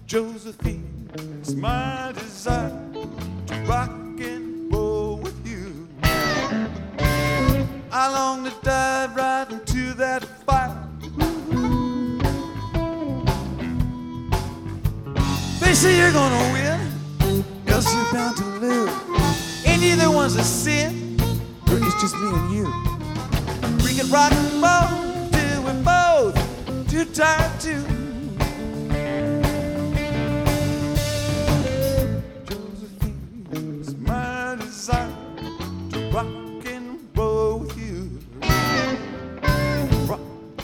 Josephine, it's my desire to rock and roll with you. I long to dive right into that fire. They say you're gonna win, else you're bound to lose. Ain't either one's a sin, or it's just me and you. We can rock and roll till we're both too tired to. Josephine, it's my desire to rock and roll with you. Rock.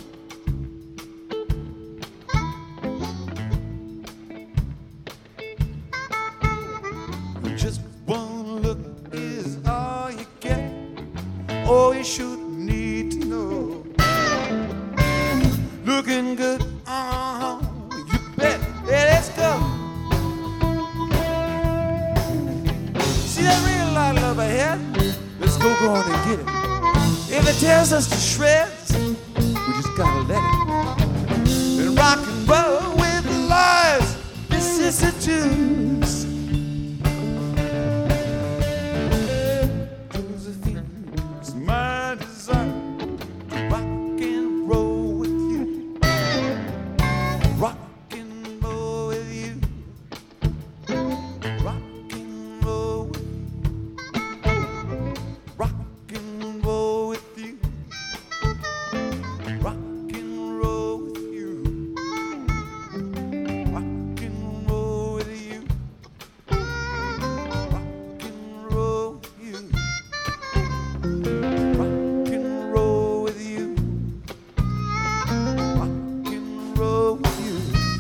Just one look is all you get. Oh, you should need to know. Looking good, you bet. Hey, let's go. See that real light love ahead? Let's go on and get it. If it tears us to shreds, we just gotta let it. And rock and roll with lies, vicissitudes. It's my desire to rock and roll with you. Rock and roll with you. Rock and roll with you. Rock and roll with you. Rock and roll with you. Rock and roll with you. Rock and roll with you. Rock and roll with you. Rock and roll with you.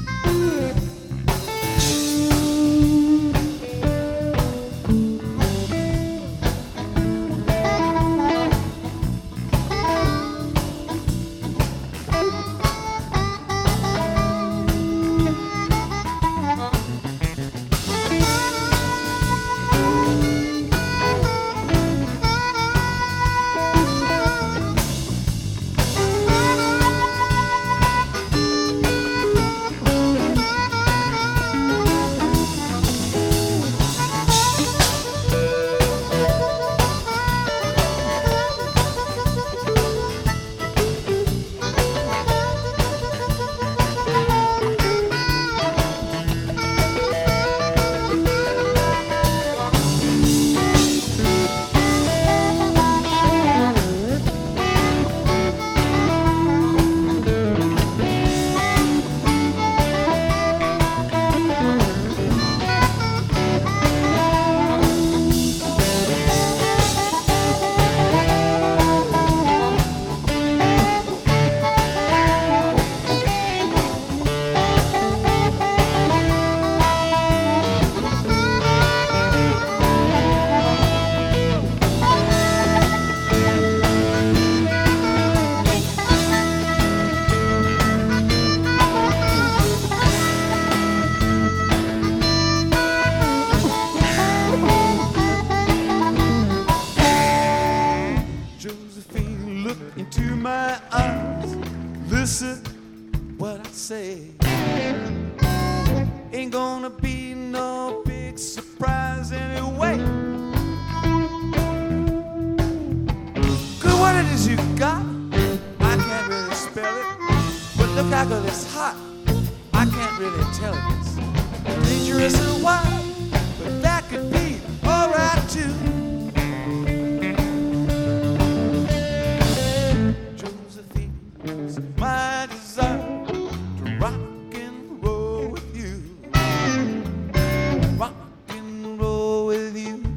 Josephine, look into my eyes. Listen what I say. Ain't gonna be no big surprise anyway. Good, what it is you got, I can't really spell it. But look how good it's hot, I can't really tell it. It's dangerous and wild, but that could be alright too. It's my desire to rock and roll with you. Rock and roll with you.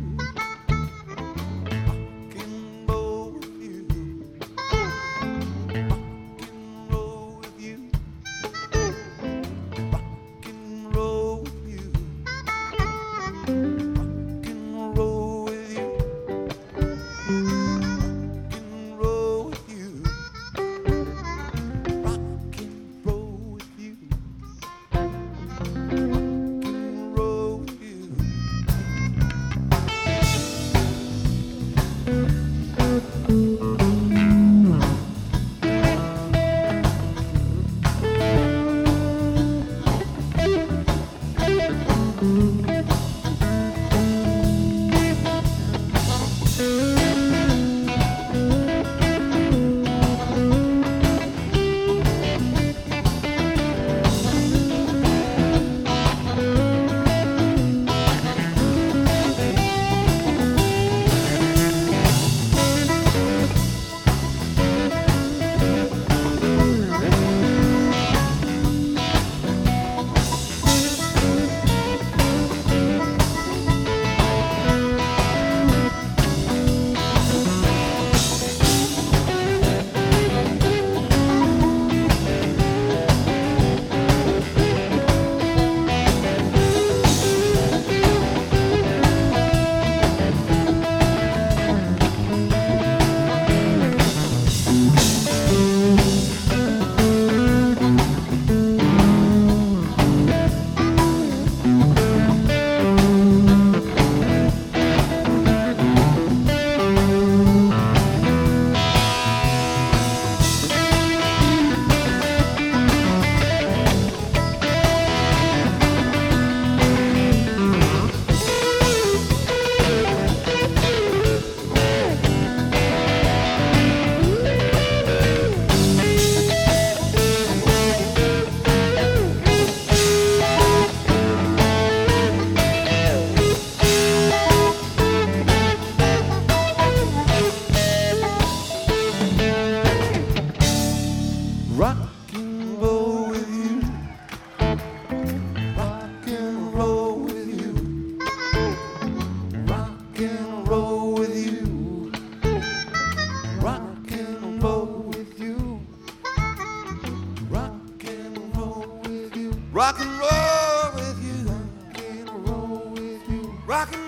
rocking